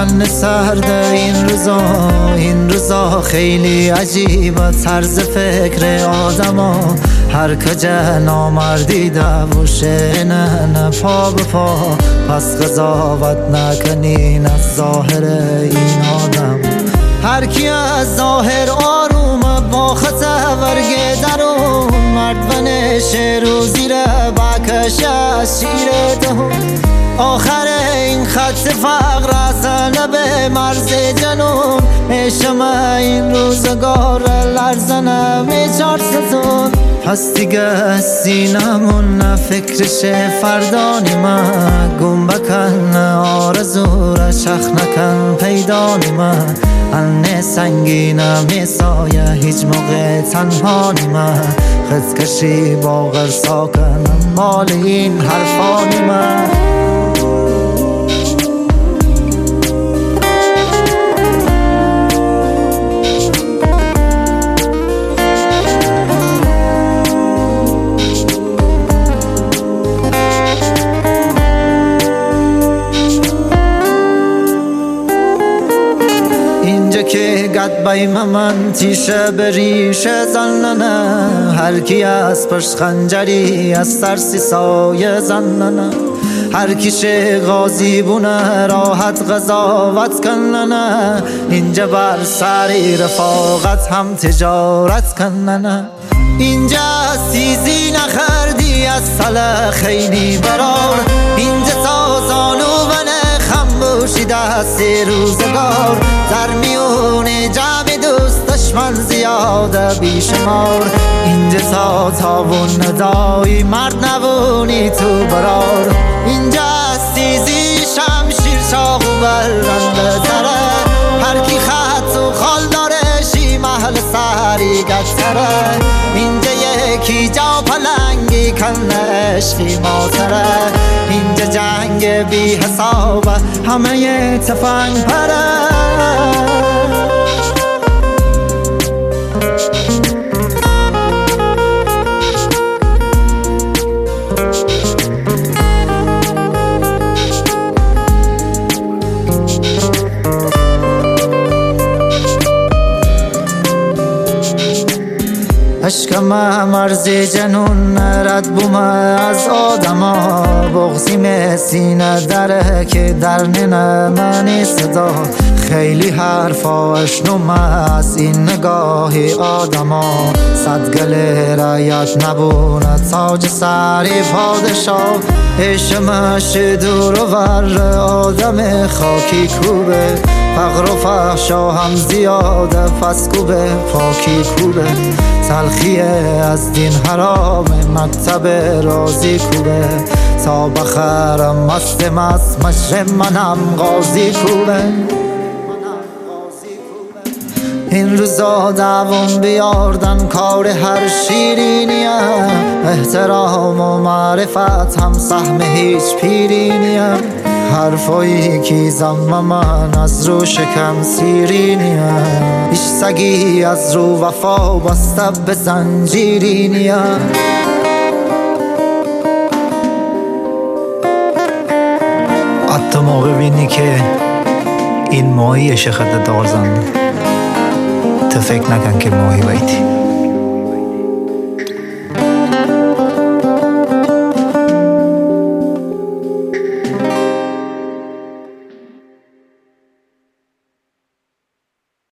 تن سرد این روزا خیلی عجیبه طرز فکر آدما هر کجا نامردی دوشه نه پا به پا پس قضاوت نکنین از ظاهر این آدم هر کی از ظاهر آروم با خطا ورگه درون مرد و نشه رو زیر بکش از شیر دهون آخر این خط فقر اصلا به مرز جنون عشم این روزگار لرزنم چار ستون پس دیگه سینمون نه فکرش فردا نیمه گم بکن آرزو را شخ نکن پیدا نیمه انه سنگینه میسایه هیچ موقع تنها نیمه خط کشی با غرسا کنم مال این حرفا نیمه که گد بایم من تیشه بریشه زننه هر کی از پشت خنجری از ترسی سایه زننه هر کیشه غازی بونه راحت قضاوت کننه اینجا بر سری رفاقت هم تجارت کننه اینجا سیزی نخردی از سل خیلی برار اینجا تازانو بنه خمبوشی دست روزگار در میون جمع دوست دشمن زیاده بیشمار اینجا تاون ندایی مرد نبونی تو برار اینجا سیزی شمشیر چاقو برنده تره هر کی خط و خال داره شی محل سری گتره اینجا یکی جا پلنگی کنه عشقی ماتره اینجا جنگ بی حسابه همه تفنگ پره عشقم مرزی جنون رد بومه از آدما بغزیم سینه دره که در ننه منی صدا خیلی حرفا اشنومه از این نگاهی آدما صد گله رایت نبونه تاج سری پادشاه عشقمش دور و ور آدم خاکی کوبه فقر و فحشا هم زیاده پس کوبه پاکی کوبه تلخیه از دین حرام مکتب رازی کوبه تا بخرم مست مجرم منم غازی کوبه این روزا دوام بیاردن کار هر شیرینیه احترام و معرفت هم سهم هیچ پیرینیه حرفایی که زم من از رو شکم سیرینیه هیچ سگی از رو وفا بسته به زنجیرینیه حتی ما ببینی که این ماهی شخط دار زنده تو فکر نکن که ماهی بیتی